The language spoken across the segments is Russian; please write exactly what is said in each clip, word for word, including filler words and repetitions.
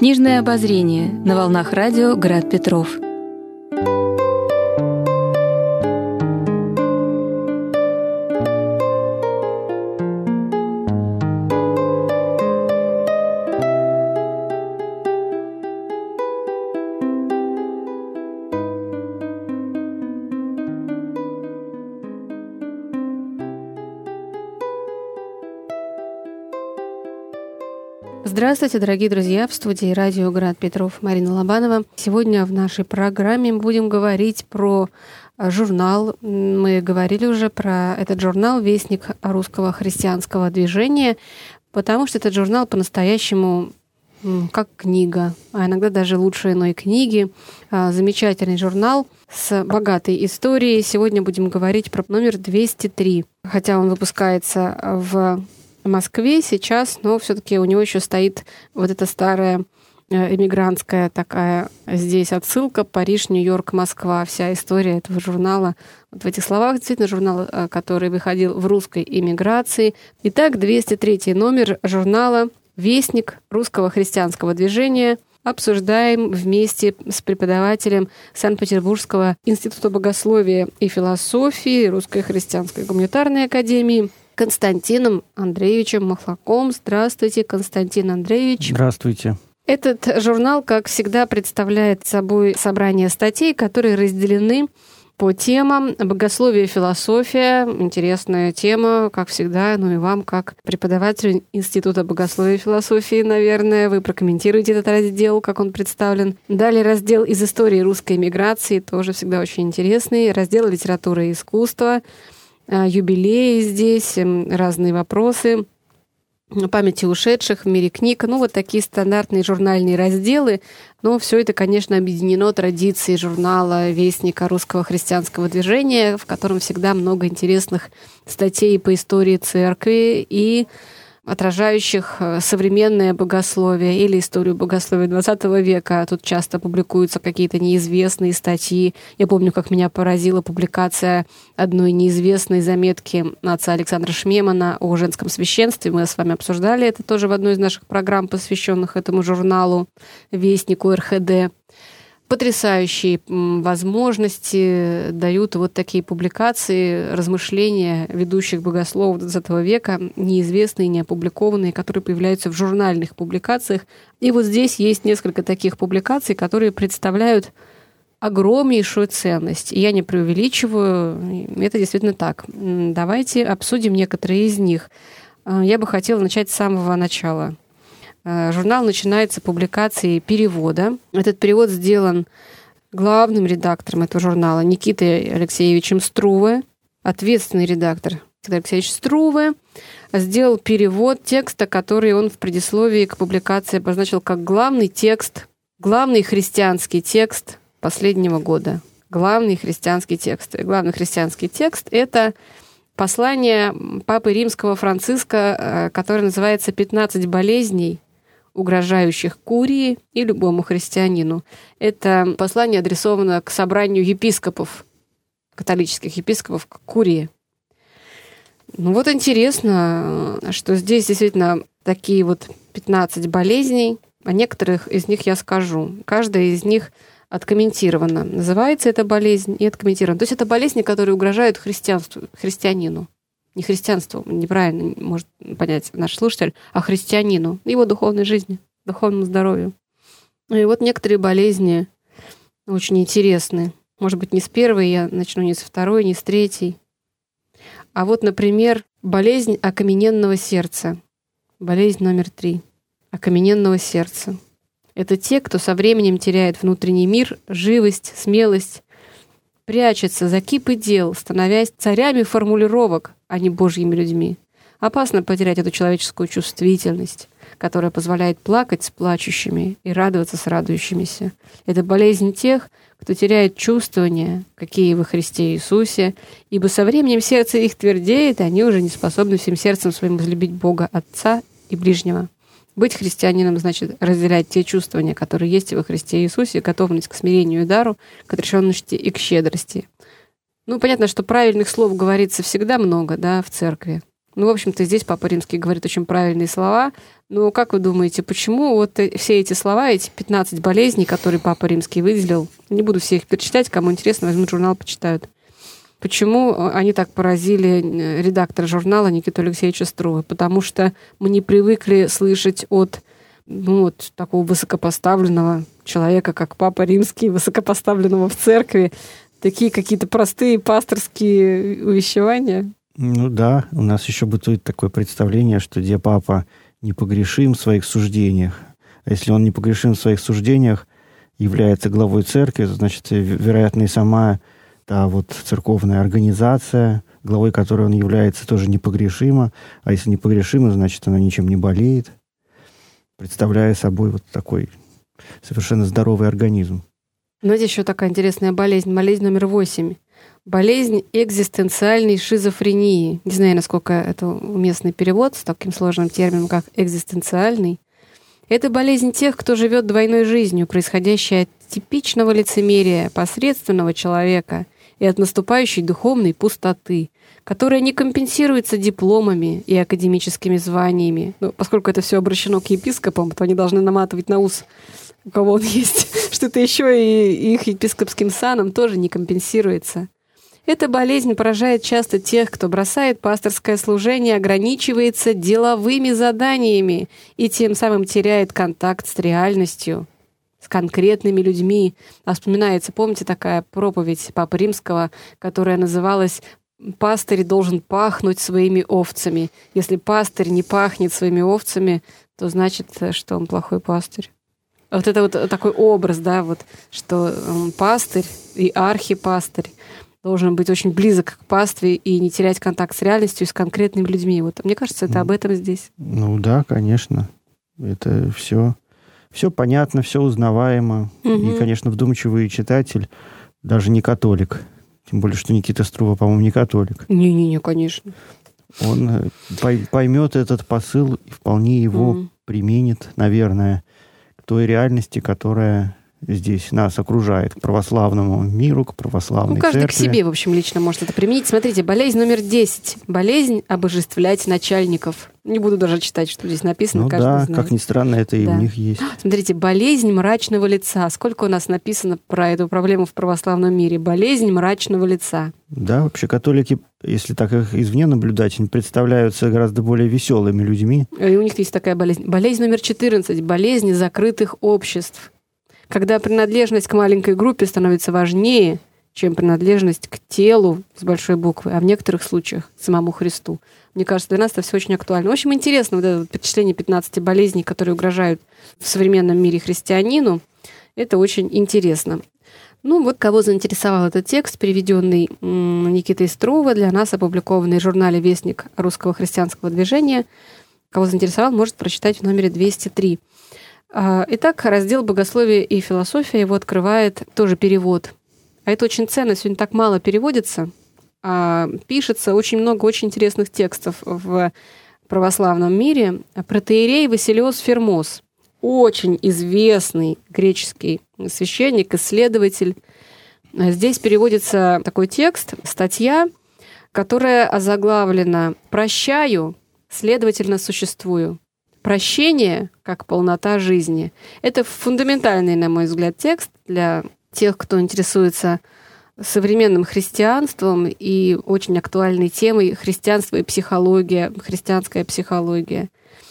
Книжное обозрение на волнах радио «Град Петров». Здравствуйте, дорогие друзья! В студии радио «Град Петров» Марина Лобанова. Сегодня в нашей программе мы будем говорить про журнал. Мы говорили уже про этот журнал «Вестник русского христианского движения», потому что этот журнал по-настоящему как книга, а иногда даже лучше иной книги. Замечательный журнал с богатой историей. Сегодня будем говорить про номер двести три. Хотя он выпускается в В Москве сейчас, но все-таки у него еще стоит вот эта старая эмигрантская такая здесь отсылка: Париж, Нью-Йорк, Москва. Вся история этого журнала вот в этих словах. Действительно, журнал, который выходил в русской эмиграции. Итак, двести третий номер журнала «Вестник русского христианского движения». Обсуждаем вместе с преподавателем Санкт-Петербургского института богословия и философии Русской христианской гуманитарной академии Константином Андреевичем Махлаком. Здравствуйте, Константин Андреевич. Здравствуйте. Этот журнал, как всегда, представляет собой собрание статей, которые разделены по темам богословие и философия. Интересная тема, как всегда. Ну и вам, как преподавателю Института богословия и философии, наверное, вы прокомментируете этот раздел, как он представлен. Далее раздел из истории русской эмиграции, тоже всегда очень интересный. Раздел литература и искусство. Юбилеи здесь, разные вопросы, памяти ушедших в мире книг. Ну, вот такие стандартные журнальные разделы. Но все это, конечно, объединено традицией журнала «Вестника русского христианского движения», в котором всегда много интересных статей по истории церкви и отражающих современное богословие или историю богословия двадцатого века. Тут часто публикуются какие-то неизвестные статьи. Я помню, как меня поразила публикация одной неизвестной заметки отца Александра Шмемана о женском священстве. Мы с вами обсуждали это тоже в одной из наших программ, посвященных этому журналу «Вестнику эр ха дэ». Потрясающие возможности дают вот такие публикации, размышления ведущих богословов двадцатого века, неизвестные, не опубликованные, которые появляются в журнальных публикациях. И вот здесь есть несколько таких публикаций, которые представляют огромнейшую ценность. И я не преувеличиваю, это действительно так. Давайте обсудим некоторые из них. Я бы хотела начать с самого начала. Журнал начинается публикацией перевода. Этот перевод сделан главным редактором этого журнала Никитой Алексеевичем Струве. Ответственный редактор Никита Алексеевич Струве сделал перевод текста, который он в предисловии к публикации обозначил как главный текст, главный христианский текст последнего года. Главный христианский текст. Главный христианский текст — это послание Папы Римского Франциска, которое называется «пятнадцать болезней, угрожающих Курии и любому христианину». Это послание адресовано к собранию епископов, католических епископов, к Курии. Ну вот интересно, что здесь действительно такие вот пятнадцать болезней. О некоторых из них я скажу. Каждая из них откомментирована. Называется эта болезнь и откомментирована. То есть это болезни, которые угрожают христианству, христианину. Не христианству, неправильно может понять наш слушатель, а христианину, его духовной жизни, духовному здоровью. И вот некоторые болезни очень интересны. Может быть, не с первой, я начну не с второй, не с третьей. А вот, например, болезнь окамененного сердца. Болезнь номер три. Окамененного сердца. Это те, кто со временем теряет внутренний мир, живость, смелость, прячется за кипы дел, становясь царями формулировок, а не божьими людьми. Опасно потерять эту человеческую чувствительность, которая позволяет плакать с плачущими и радоваться с радующимися. Это болезнь тех, кто теряет чувствование, какие во Христе Иисусе, ибо со временем сердце их твердеет, и они уже не способны всем сердцем своим возлюбить Бога Отца и ближнего. Быть христианином значит разделять те чувствования, которые есть во Христе Иисусе, готовность к смирению и дару, к отрешенности и к щедрости. Ну, понятно, что правильных слов говорится всегда много, да, в церкви. Ну, в общем-то, здесь Папа Римский говорит очень правильные слова. Но как вы думаете, почему вот все эти слова, эти пятнадцать болезней, которые Папа Римский выделил, не буду все их перечислять, кому интересно, возьмут журнал, почитают. Почему они так поразили редактора журнала Никиту Алексеевича Струве? Потому что мы не привыкли слышать от ну, вот, такого высокопоставленного человека, как Папа Римский, высокопоставленного в церкви, такие какие-то простые пасторские увещевания. Ну да, у нас еще бытует такое представление, что где папа непогрешим в своих суждениях. А если он непогрешим в своих суждениях, является главой церкви, то, значит, вероятно, и сама та вот церковная организация, главой которой он является, тоже непогрешима. А если непогрешима, значит, она ничем не болеет, представляя собой вот такой совершенно здоровый организм. Но здесь еще такая интересная болезнь. Болезнь номер восемь. Болезнь экзистенциальной шизофрении. Не знаю, насколько это уместный перевод с таким сложным термином, как экзистенциальный. Это болезнь тех, кто живет двойной жизнью, происходящая от типичного лицемерия посредственного человека и от наступающей духовной пустоты, которая не компенсируется дипломами и академическими званиями. Ну, поскольку это все обращено к епископам, то они должны наматывать на ус, у кого он есть, что-то еще, и их епископским саном тоже не компенсируется. Эта болезнь поражает часто тех, кто бросает пасторское служение, ограничивается деловыми заданиями и тем самым теряет контакт с реальностью, с конкретными людьми. А вспоминается, помните, такая проповедь Папы Римского, которая называлась «Пастырь должен пахнуть своими овцами». Если пастырь не пахнет своими овцами, то значит, что он плохой пастырь. Вот это вот такой образ, да, вот, что пастырь и архипастырь должен быть очень близок к пастве и не терять контакт с реальностью и с конкретными людьми. Вот, мне кажется, это об этом здесь. Ну да, конечно. Это все, все понятно, все узнаваемо. Угу. И, конечно, вдумчивый читатель, даже не католик. Тем более, что Никита Струва, по-моему, не католик. Не-не-не, конечно. Он поймет этот посыл и вполне его угу. применит, наверное, к той реальности, которая здесь нас окружает, к православному миру, к православной ну, каждый церкви. Каждый к себе, в общем, лично может это применить. Смотрите, болезнь номер десять. Болезнь обожествлять начальников. Не буду даже читать, что здесь написано. Ну каждый да, знает. Как ни странно, это и да. у них есть. Смотрите, болезнь мрачного лица. Сколько у нас написано про эту проблему в православном мире? Болезнь мрачного лица. Да, вообще католики, если так их извне наблюдать, они представляются гораздо более веселыми людьми. И у них есть такая болезнь. Болезнь номер четырнадцать. Болезнь закрытых обществ. Когда принадлежность к маленькой группе становится важнее, чем принадлежность к телу с большой буквы, а в некоторых случаях к самому Христу. Мне кажется, для нас это все очень актуально. В общем, интересно вот это перечисление пятнадцати болезней, которые угрожают в современном мире христианину. Это очень интересно. Ну вот кого заинтересовал этот текст, переведенный Никитой Струве, для нас опубликованный в журнале «Вестник русского христианского движения». Кого заинтересовал, может прочитать в номере двести три. Итак, раздел «Богословие и философия» его открывает тоже перевод. А это очень ценно, сегодня так мало переводится, а пишется очень много очень интересных текстов в православном мире. Протоиерей Василиос Фермос, очень известный греческий священник, исследователь. Здесь переводится такой текст, статья, которая озаглавлена «Прощаю, следовательно, существую». Прощение как полнота жизни. Это фундаментальный, на мой взгляд, текст для тех, кто интересуется современным христианством и очень актуальной темой христианство и психология, христианская психология.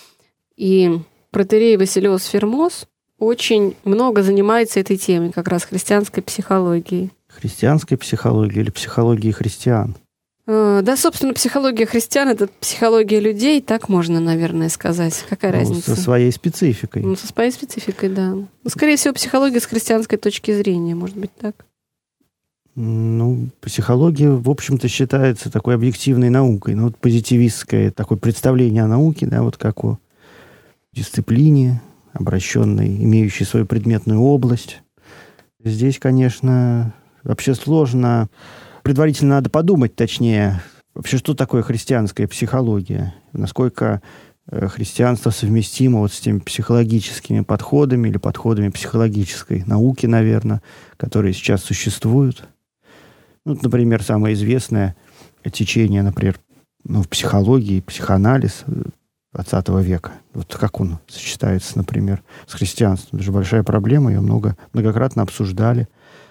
И протоиерей Василиос Фермос очень много занимается этой темой, как раз христианской психологией. Христианской психологией или психологией христиан? Да, собственно, психология христиан — это психология людей, так можно, наверное, сказать. Какая ну, разница? Со своей спецификой. Ну, со своей спецификой, да. Ну, скорее всего, психология с христианской точки зрения, может быть, так? Ну, психология, в общем-то, считается такой объективной наукой. Ну, вот позитивистское такое представление о науке, да, вот как о дисциплине, обращенной, имеющей свою предметную область. Здесь, конечно, вообще сложно... Предварительно надо подумать, точнее, вообще, что такое христианская психология, насколько христианство совместимо вот с теми психологическими подходами или подходами психологической науки, наверное, которые сейчас существуют. Ну, например, самое известное течение, например, ну, в психологии, психоанализ двадцатого века. Вот как он сочетается, например, с христианством. Это же большая проблема, ее много, многократно обсуждали.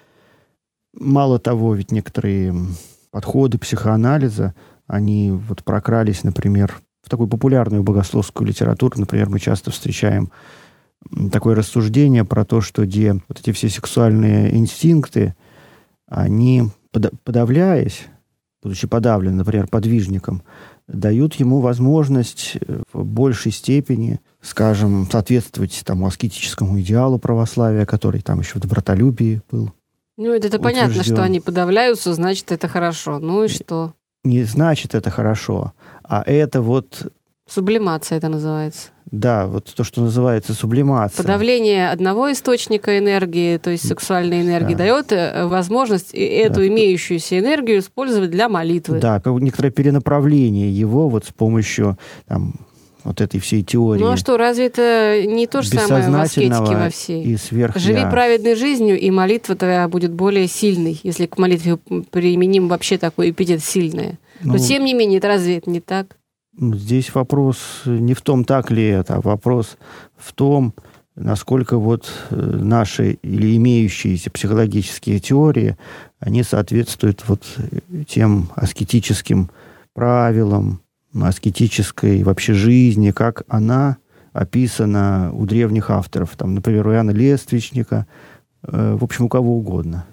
Мало того, ведь некоторые подходы психоанализа, они вот прокрались, например, в такую популярную богословскую литературу. Например, мы часто встречаем такое рассуждение про то, что где вот эти все сексуальные инстинкты, они, подавляясь, будучи подавлены, например, подвижником, дают ему возможность в большей степени, скажем, соответствовать тому аскетическому идеалу православия, который там еще в добротолюбии был. Ну, это, это понятно, что они подавляются, значит, это хорошо. Ну и что? Не значит, это хорошо, а это вот... Сублимация это называется. Да, вот то, что называется сублимация. Подавление одного источника энергии, то есть сексуальной энергии, да, дает возможность эту да. имеющуюся энергию использовать для молитвы. Да, как некоторое перенаправление его вот с помощью там, вот этой всей теории. Ну а что, разве это не то же самое в аскетике во всей? И сверх Живи я. праведной жизнью, и молитва твоя будет более сильной, если к молитве применим вообще такой эпитет «сильная». Ну, но тем не менее, разве это не так? Здесь вопрос не в том, так ли это, а вопрос в том, насколько вот наши или имеющиеся психологические теории, они соответствуют вот тем аскетическим правилам, аскетической вообще жизни, как она описана у древних авторов, там, например, у Иоанна Лествичника, э, в общем, у кого угодно.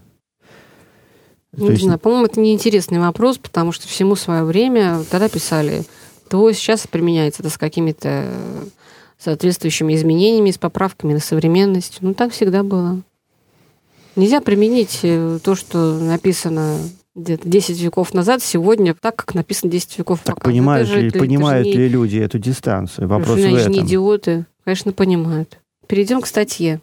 Не есть... знаю, по-моему, это неинтересный вопрос, потому что всему свое время тогда писали, то сейчас применяется это с какими-то соответствующими изменениями, с поправками на современность. Ну, так всегда было. Нельзя применить то, что написано где-то десять веков назад, сегодня так, как написано десять веков назад. Так понимают, же, ли, понимают ли не... люди эту дистанцию? Вопрос в этом. Они же не идиоты. Конечно, понимают. Перейдем к статье.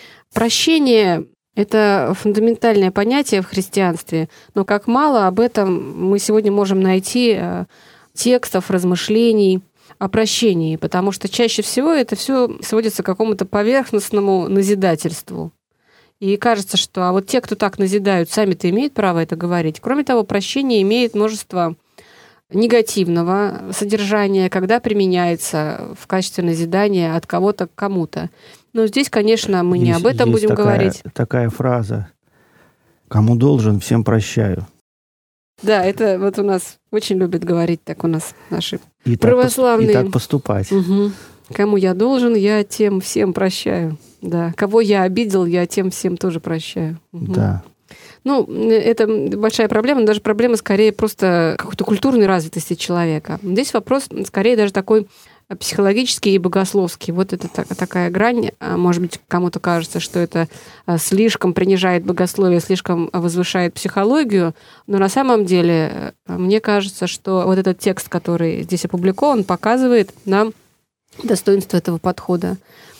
Прощение – это фундаментальное понятие в христианстве, но как мало об этом мы сегодня можем найти текстов, размышлений о прощении, потому что чаще всего это все сводится к какому-то поверхностному назидательству. И кажется, что а вот те, кто так назидают, сами-то имеют право это говорить. Кроме того, прощение имеет множество негативного содержания, когда применяется в качестве назидания от кого-то к кому-то. Но здесь, конечно, мы есть, не об этом будем такая, говорить. Такая фраза: «Кому должен, всем прощаю». Да, это вот у нас очень любят говорить так у нас наши и православные. Так, и так поступать. Угу. Кому я должен, я тем всем прощаю. Да. Кого я обидел, я тем всем тоже прощаю. Угу. Да. Ну, это большая проблема, но даже проблема скорее просто какой-то культурной развитости человека. Здесь вопрос скорее даже такой психологический и богословский. Вот это так, такая грань. Может быть, кому-то кажется, что это слишком принижает богословие, слишком возвышает психологию, но на самом деле мне кажется, что вот этот текст, который здесь опубликован, показывает нам достоинство этого подхода.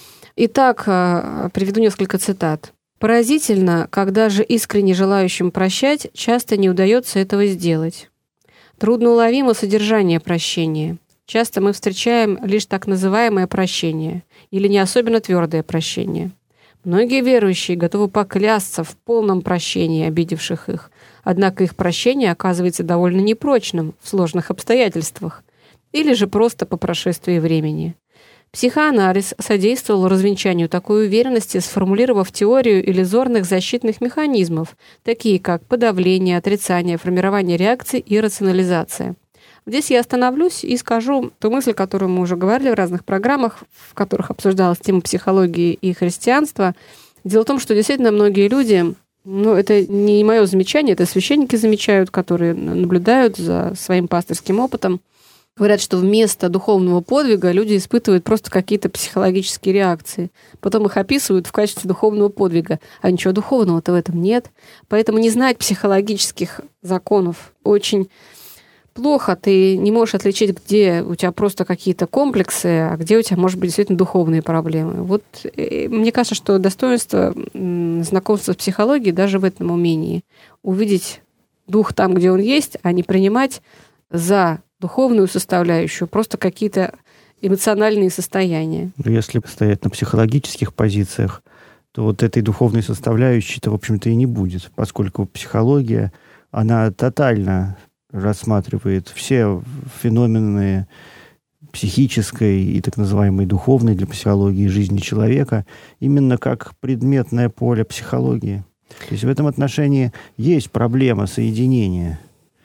Итак, приведу несколько цитат. «Поразительно, когда же искренне желающим прощать, часто не удается этого сделать. Трудно уловимо содержание прощения. Часто мы встречаем лишь так называемое прощение или не особенно твердое прощение. Многие верующие готовы поклясться в полном прощении обидевших их, однако их прощение оказывается довольно непрочным в сложных обстоятельствах или же просто по прошествии времени. Психоанализ содействовал развенчанию такой уверенности, сформулировав теорию иллюзорных защитных механизмов, такие как подавление, отрицание, формирование реакций и рационализация. Здесь я остановлюсь и скажу ту мысль, которую мы уже говорили в разных программах, в которых обсуждалась тема психологии и христианства. Дело в том, что действительно многие люди, ну, это не мое замечание, это священники замечают, которые наблюдают за своим пасторским опытом, говорят, что вместо духовного подвига люди испытывают просто какие-то психологические реакции. Потом их описывают в качестве духовного подвига. А ничего духовного-то в этом нет. Поэтому не знать психологических законов очень плохо. Ты не можешь отличить, где у тебя просто какие-то комплексы, а где у тебя, может быть, действительно духовные проблемы. Вот мне кажется, что достоинство знакомства с психологией даже в этом умении. Увидеть дух там, где он есть, а не принимать за духовную составляющую, просто какие-то эмоциональные состояния. Если стоять на психологических позициях, то вот этой духовной составляющей-то, в общем-то, и не будет, поскольку психология, она тотально рассматривает все феномены психической и так называемой духовной для психологии жизни человека именно как предметное поле психологии. То есть в этом отношении есть проблема соединения,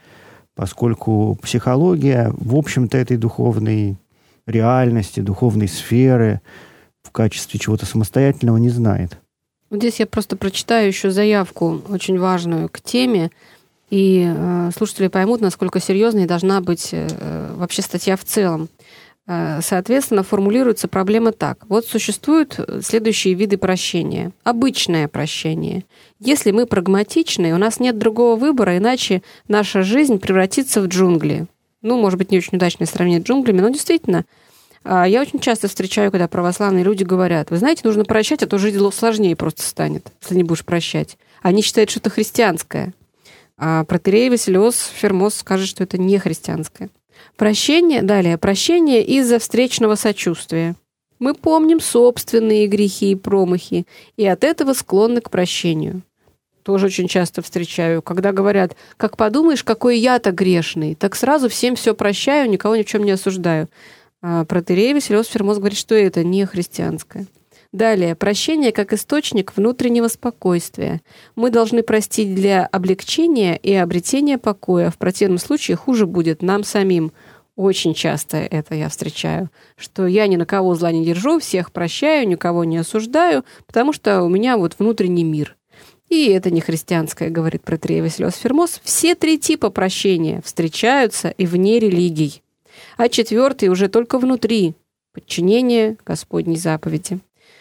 поскольку психология, в общем-то, этой духовной реальности, духовной сферы в качестве чего-то самостоятельного не знает. Здесь я просто прочитаю еще заявку, очень важную к теме, и э, слушатели поймут, насколько серьезной должна быть э, вообще статья в целом. Э, соответственно, формулируется проблема так. Вот существуют следующие виды прощения. Обычное прощение. Если мы прагматичны, у нас нет другого выбора, иначе наша жизнь превратится в джунгли. Ну, может быть, не очень удачное сравнение с джунглями, но действительно, э, я очень часто встречаю, когда православные люди говорят, вы знаете, нужно прощать, а то жизнь сложнее просто станет, если не будешь прощать. Они считают, что это христианское. А протоиерей Василиос Фермос скажет, что это не христианское. Прощение, далее, прощение из-за встречного сочувствия. Мы помним собственные грехи и промахи, и от этого склонны к прощению. Тоже очень часто встречаю, когда говорят, как подумаешь, какой я-то грешный, так сразу всем все прощаю, никого ни в чем не осуждаю. А протоиерей Василиос Фермос говорит, что это не христианское. Далее, прощение как источник внутреннего спокойствия. Мы должны простить для облегчения и обретения покоя. В противном случае хуже будет нам самим. Очень часто это я встречаю, что я ни на кого зла не держу, всех прощаю, никого не осуждаю, потому что у меня вот внутренний мир. И это не христианское, говорит протоиерей Василиос Фермос. Все три типа прощения встречаются и вне религий. А четвертый уже только внутри. Подчинение Господней заповеди.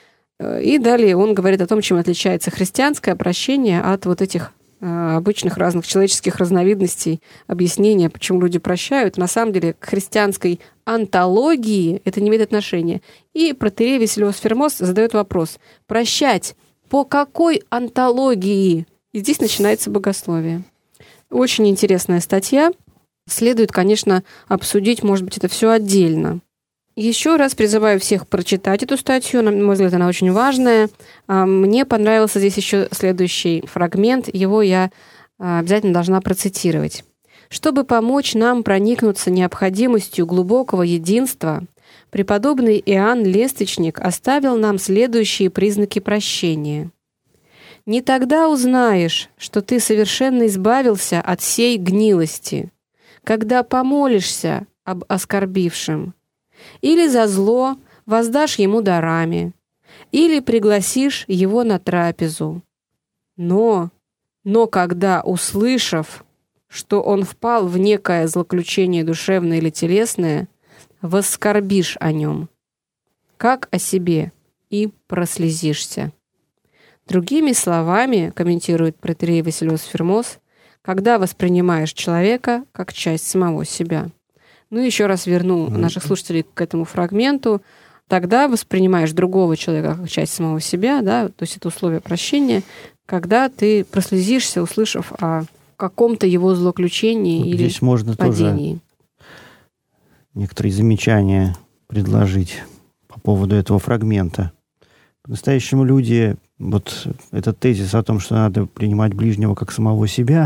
И далее он говорит о том, чем отличается христианское прощение от вот этих э, обычных разных человеческих разновидностей объяснения, почему люди прощают. На самом деле к христианской онтологии это не имеет отношения. И протоиерей Василиос Фермос задает вопрос, прощать по какой онтологии? И здесь начинается богословие. Очень интересная статья. Следует, конечно, обсудить, может быть, это все отдельно. Еще раз призываю всех прочитать эту статью. На мой взгляд, она очень важная. Мне понравился здесь еще следующий фрагмент. Его я обязательно должна процитировать. Чтобы помочь нам проникнуться необходимостью глубокого единства, преподобный Иоанн Лесточник оставил нам следующие признаки прощения. «Не тогда узнаешь, что ты совершенно избавился от сей гнилости, когда помолишься об оскорбившем, или за зло воздашь ему дарами, или пригласишь его на трапезу. Но, но когда, услышав, что он впал в некое злоключение душевное или телесное, воскорбишь о нем, как о себе, и прослезишься». Другими словами, комментирует протоиерей Василиос Фермос, когда воспринимаешь человека как часть самого себя. Ну, еще раз верну наших слушателей к этому фрагменту. Тогда воспринимаешь другого человека как часть самого себя, да, то есть это условие прощения, когда ты прослезишься, услышав о каком-то его злоключении вот или здесь можно падении. Тоже некоторые замечания предложить по поводу этого фрагмента. По-настоящему люди, вот этот тезис о том, что надо принимать ближнего как самого себя,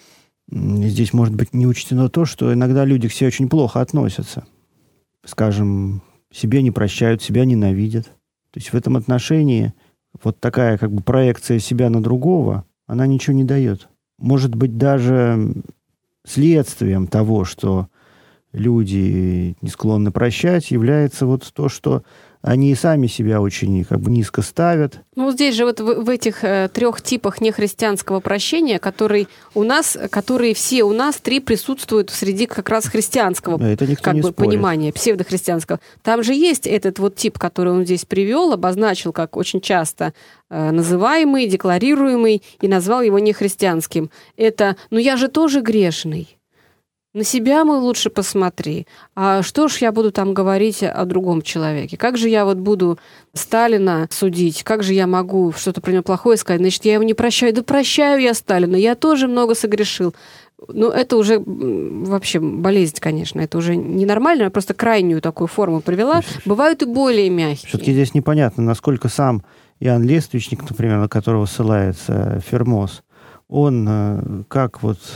здесь может быть не учтено то, что иногда люди к себе очень плохо относятся. Скажем, себе не прощают, себя ненавидят. То есть в этом отношении вот такая как бы проекция себя на другого, она ничего не дает. Может быть, даже следствием того, что люди не склонны прощать, является вот то, что они и сами себя очень как бы низко ставят. Ну, здесь же вот в, в этих э, трех типах нехристианского прощения, которые у нас, которые все у нас, три присутствуют среди как раз христианского да, это никто как не бы, спорит. понимания, псевдохристианского. Там же есть этот вот тип, который он здесь привел, обозначил как очень часто э, называемый, декларируемый, и назвал его нехристианским. Это «ну я же тоже грешный». На себя, мой, лучше посмотри. А что ж я буду там говорить о другом человеке? Как же я вот буду Сталина судить? Как же я могу что-то про него плохое сказать? Значит, я его не прощаю. Да прощаю я Сталина, я тоже много согрешил. Ну, это уже вообще болезнь, конечно. Это уже ненормально, я просто крайнюю такую форму привела. Бывают и более мягкие. Все-таки здесь непонятно, насколько сам Иоанн Лествичник, например, на которого ссылается Фермос, он как вот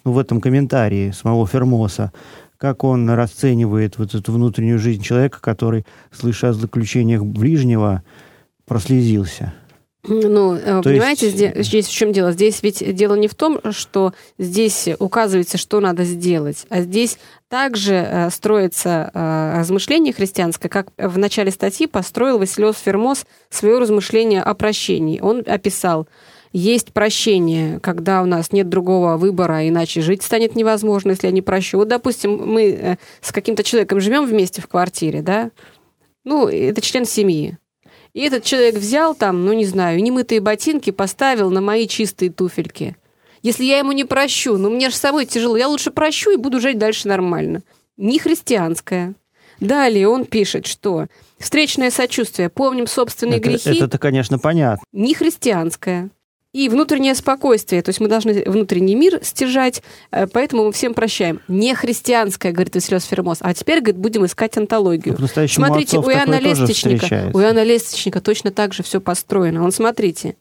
ну, в этом комментарии самого Фермоса, как он расценивает вот эту внутреннюю жизнь человека, который, слыша о заключениях ближнего, прослезился. Ну, То понимаете, есть... здесь, здесь в чем дело? Здесь ведь дело не в том, что здесь указывается, что надо сделать, а здесь также э, строится э, размышление христианское, как в начале статьи построил Василиос Фермос свое размышление о прощении. Он описал: есть прощение, когда у нас нет другого выбора, иначе жить станет невозможно, если я не прощу. Вот, допустим, мы э, с каким-то человеком живем вместе в квартире, да? Ну, это член семьи. И этот человек взял там, ну, не знаю, немытые ботинки поставил на мои чистые туфельки. Если я ему не прощу, ну, мне же самой тяжело, я лучше прощу и буду жить дальше нормально. Не христианское. Далее он пишет, что встречное сочувствие, помним собственные это, грехи. Это-то, конечно, понятно. Не христианское. И внутреннее спокойствие, то есть мы должны внутренний мир стяжать, поэтому мы всем прощаем. Не христианское, говорит Василиос Фермос. А теперь, говорит, будем искать антологию. Смотрите, у Иоанна Лестничника, у Иоанна Лестничника точно так же все построено. Он, смотрите,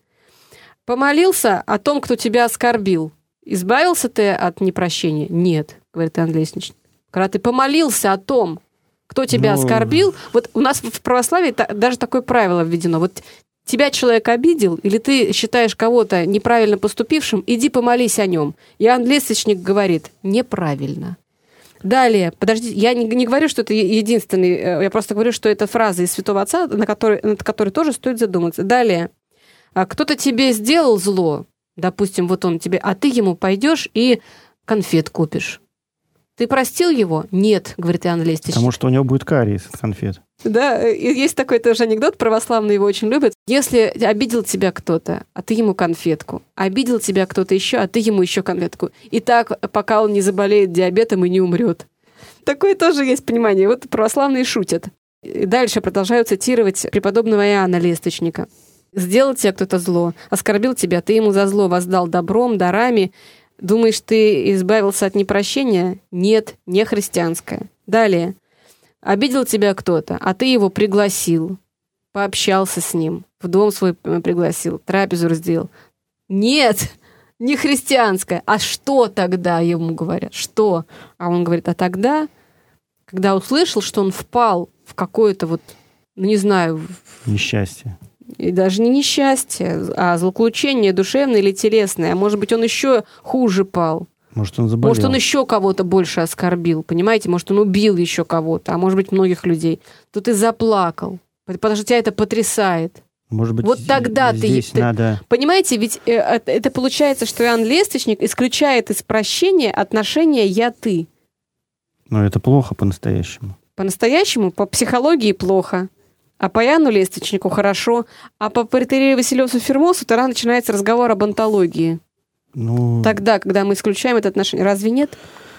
помолился о том, кто тебя оскорбил. Избавился ты от непрощения? Нет, говорит Иоанн Лестничник. Когда ты помолился о том, кто тебя ну... оскорбил, вот у нас в православии даже такое правило введено. Вот тебя человек обидел, или ты считаешь кого-то неправильно поступившим, иди помолись о нем. Иоанн Лестничник говорит: неправильно. Далее, подождите, я не, не говорю, что это единственный, я просто говорю, что это фраза из Святого Отца, на которой, над которой тоже стоит задуматься. Далее, кто-то тебе сделал зло, допустим, вот он тебе, а ты ему пойдешь и конфет купишь. Ты простил его? Нет, говорит Иоанн Лестничник. Потому что у него будет кариес от конфет. Да, есть такой тоже анекдот, православные его очень любят. Если обидел тебя кто-то, а ты ему конфетку, обидел тебя кто-то еще, а ты ему еще конфетку. И так, пока он не заболеет диабетом и не умрет. Такое тоже есть понимание. Вот православные шутят. И дальше продолжаю цитировать преподобного Иоанна Лестничника. «Сделал тебе кто-то зло, оскорбил тебя, ты ему за зло воздал добром, дарами. Думаешь, ты избавился от непрощения? Нет, не христианское». Далее. Обидел тебя кто-то, а ты его пригласил, пообщался с ним, в дом свой пригласил, трапезу разделил. Нет, не христианское. А что тогда, ему говорят? Что? А он говорит, а тогда, когда услышал, что он впал в какое-то вот, ну не знаю... Несчастье. И даже не несчастье, а злоключение душевное или телесное. А может быть, он еще хуже пал. Может, он заболел. Может, он еще кого-то больше оскорбил, понимаете? Может, он убил еще кого-то, а может быть, многих людей. То ты заплакал, потому что тебя это потрясает. Может быть, вот тогда здесь ты, надо... ты... Понимаете, ведь это получается, что Иоанн Лестничник исключает из прощения отношения «я-ты». Но это плохо по-настоящему. По-настоящему, по психологии плохо. А по Иоанну Лестничнику хорошо. А по протоиерею Василиосу Фермосу тогда начинается разговор об онтологии. Ну, тогда, когда мы исключаем это отношение. Разве нет?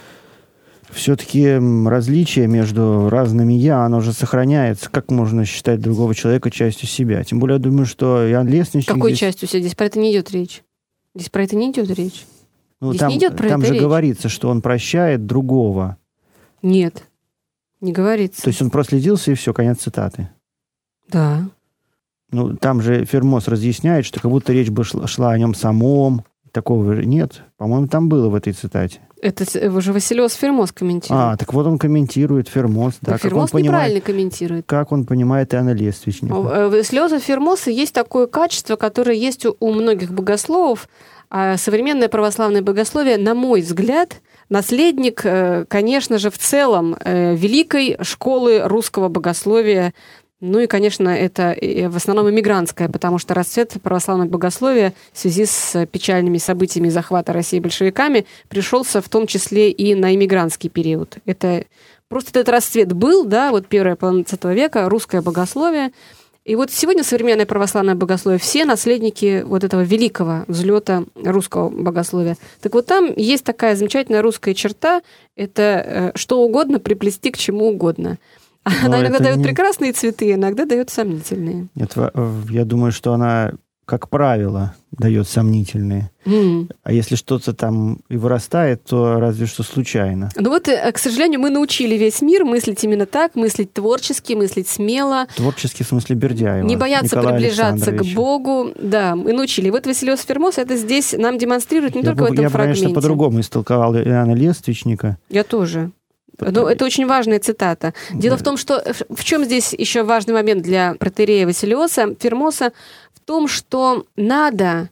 Все-таки различие между разными «я», оно же сохраняется. Как можно считать другого человека частью себя? Тем более, я думаю, что Иоанн Лестничник... Какой здесь... частью себя? Здесь про это не идет речь. Здесь про это не идет речь. Ну, здесь там, не идет про там это же речь. говорится, что он прощает другого. Нет, не говорится. То есть он проследился, и все, конец цитаты. Да. Ну, там же Фермос разъясняет, что как будто речь бы шла, шла о нем самом. Такого же нет. По-моему, там было в этой цитате. Это уже Василиос Фермос комментирует. А, так вот он комментирует Фермос. Да, Фермос он неправильно понимает, комментирует. Как он понимает Иоанна Лестничника. У Василиоса Фермоса есть такое качество, которое есть у, у многих богословов. А современное православное богословие, на мой взгляд, наследник, конечно же, в целом великой школы русского богословия. Ну и, конечно, это в основном иммигрантское, потому что расцвет православного богословия в связи с печальными событиями захвата России большевиками пришелся в том числе и на иммигрантский период. Это просто этот расцвет был, да, вот первая половина двадцатого века, русское богословие. И вот сегодня современное православное богословие, все наследники вот этого великого взлета русского богословия. Так вот там есть такая замечательная русская черта, это что угодно приплести к чему угодно. Она Но иногда дает не... прекрасные цветы, иногда дает сомнительные. Нет, я думаю, что она как правило, дает сомнительные. Mm. А если что-то там и вырастает, то разве что случайно. Ну вот, к сожалению, мы научили весь мир мыслить именно так, мыслить творчески, мыслить смело. Творчески в смысле Бердяева. Не бояться Николая приближаться к Богу. Да, мы научили. И вот Василиос Фермос это здесь нам демонстрирует не я только бы, в этом я, фрагменте. Я, конечно, по-другому истолковал Иоанна Лествичника. Я тоже. Ну, это очень важная цитата. Дело да. в том, что в чем здесь еще важный момент для протоиерея Василиоса Фермоса, в том, что надо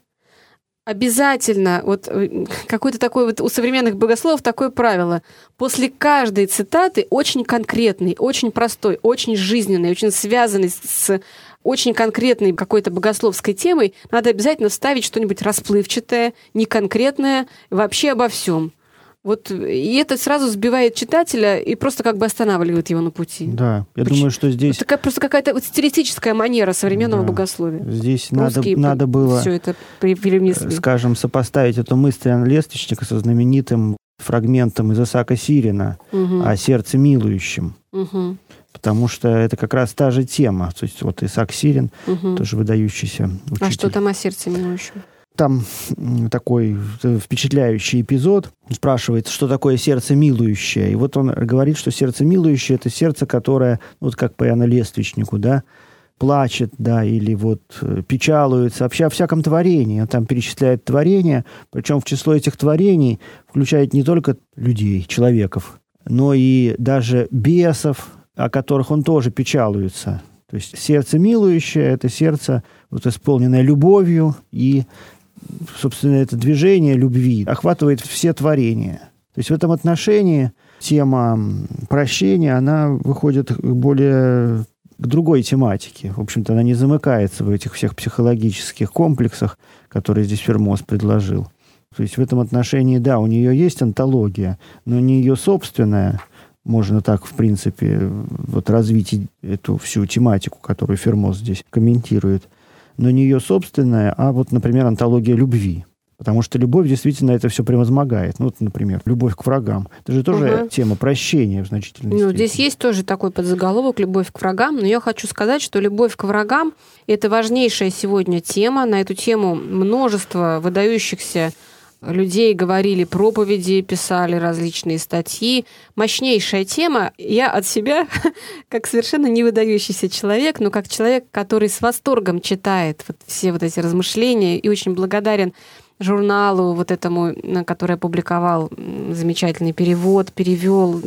обязательно, вот какое-то такое вот у современных богословов такое правило, после каждой цитаты очень конкретный, очень простой, очень жизненный, очень связанный с очень конкретной какой-то богословской темой, надо обязательно вставить что-нибудь расплывчатое, неконкретное, вообще обо всем. Вот, и это сразу сбивает читателя и просто как бы останавливает его на пути. Да, я Почему? думаю, что здесь... Это просто какая-то вот стилистическая манера современного да. богословия. Здесь надо, надо было, все это перенесли. Скажем, сопоставить эту мысль Иоанна Лествичника со знаменитым фрагментом из Исаака Сирина угу. о сердце милующем. Угу. Потому что это как раз та же тема. То есть вот Исаак Сирин, угу. тоже выдающийся учитель. А что там о сердце милующем? Там такой впечатляющий эпизод. Спрашивает, что такое сердце милующее. И вот он говорит, что сердце милующее – это сердце, которое, вот как по Иоанну Лествичнику, да, плачет, да, или вот печалуется вообще о всяком творении. Он там перечисляет творения, причем в число этих творений включает не только людей, человеков, но и даже бесов, о которых он тоже печалуется. То есть сердце милующее – это сердце, вот, исполненное любовью, и, собственно, это движение любви охватывает все творения. То есть в этом отношении тема прощения, она выходит более к другой тематике. В общем-то, она не замыкается в этих всех психологических комплексах, которые здесь Фермос предложил. То есть в этом отношении, да, у нее есть онтология, но не ее собственная. Можно так, в принципе, вот развить эту всю тематику, которую Фермос здесь комментирует. Но не ее собственная, а вот, например, онтология любви. Потому что любовь действительно это все превозмогает. Ну, вот, например, любовь к врагам. Это же тоже угу. тема прощения в значительной степени. Ну, здесь есть тоже такой подзаголовок «Любовь к врагам». Но я хочу сказать, что любовь к врагам – это важнейшая сегодня тема. На эту тему множество выдающихся людей говорили проповеди, писали различные статьи. Мощнейшая тема. Я от себя, как совершенно не выдающийся человек, но как человек, который с восторгом читает вот все вот эти размышления и очень благодарен журналу вот этому, который опубликовал замечательный перевод, перевел.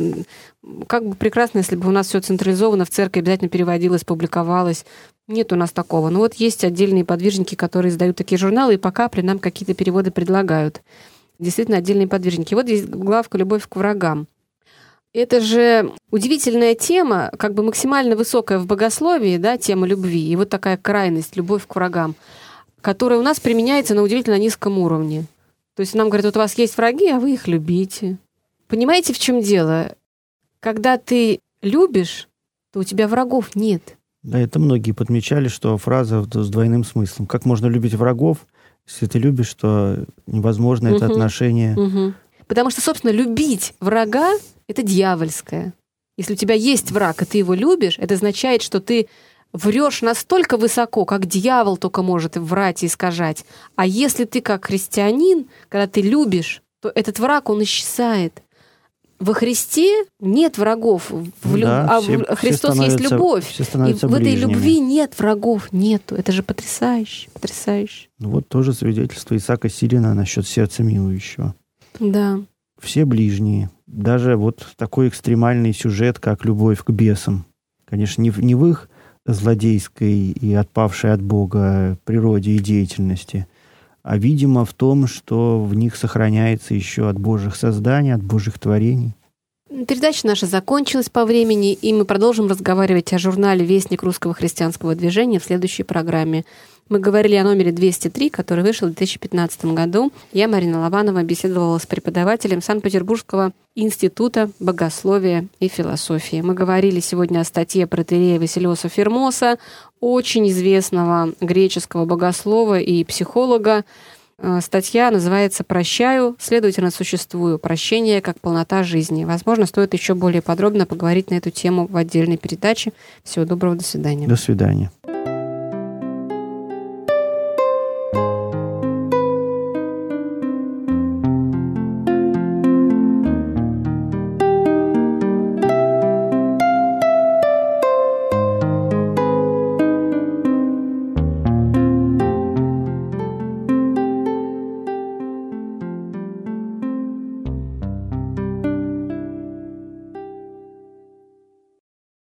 Как бы прекрасно, если бы у нас все централизовано, в церкви обязательно переводилось, публиковалось. Нет у нас такого. Но вот есть отдельные подвижники, которые издают такие журналы, и по капле нам какие-то переводы предлагают. Действительно, отдельные подвижники. Вот здесь главка «Любовь к врагам». Это же удивительная тема, как бы максимально высокая в богословии, да, тема любви. И вот такая крайность, любовь к врагам, которая у нас применяется на удивительно низком уровне. То есть нам говорят, вот у вас есть враги, а вы их любите. Понимаете, в чем дело? Когда ты любишь, то у тебя врагов нет. Да, это многие подмечали, что фраза с двойным смыслом. Как можно любить врагов, если ты любишь, то невозможно угу. это отношение. Угу. Потому что, собственно, любить врага – это дьявольское. Если у тебя есть враг, и ты его любишь, это означает, что ты врешь настолько высоко, как дьявол только может врать и искажать. А если ты как христианин, когда ты любишь, то этот враг, он исчезает. Во Христе нет врагов, в люб... да, все, а Христос есть любовь. И в этой ближними. Любви нет врагов, нету. Это же потрясающе, потрясающе. Ну вот тоже свидетельство Исаака Сирина насчет сердца милующего. Да. Все ближние. Даже вот такой экстремальный сюжет, как любовь к бесам. Конечно, не в, не в их злодейской и отпавшей от Бога природе и деятельности, а, видимо, в том, что в них сохраняется еще от Божьих созданий, от Божьих творений. Передача наша закончилась по времени, и мы продолжим разговаривать о журнале «Вестник русского христианского движения» в следующей программе. Мы говорили о номере двести три, который вышел в две тысячи пятнадцатом году. Я, Марина Лобанова, беседовала с преподавателем Санкт-Петербургского института богословия и философии. Мы говорили сегодня о статье протоиерея Василиоса Фермоса, очень известного греческого богослова и психолога. Статья называется «Прощаю, следовательно, существую. Прощение как полнота жизни». Возможно, стоит еще более подробно поговорить на эту тему в отдельной передаче. Всего доброго, до свидания. До свидания.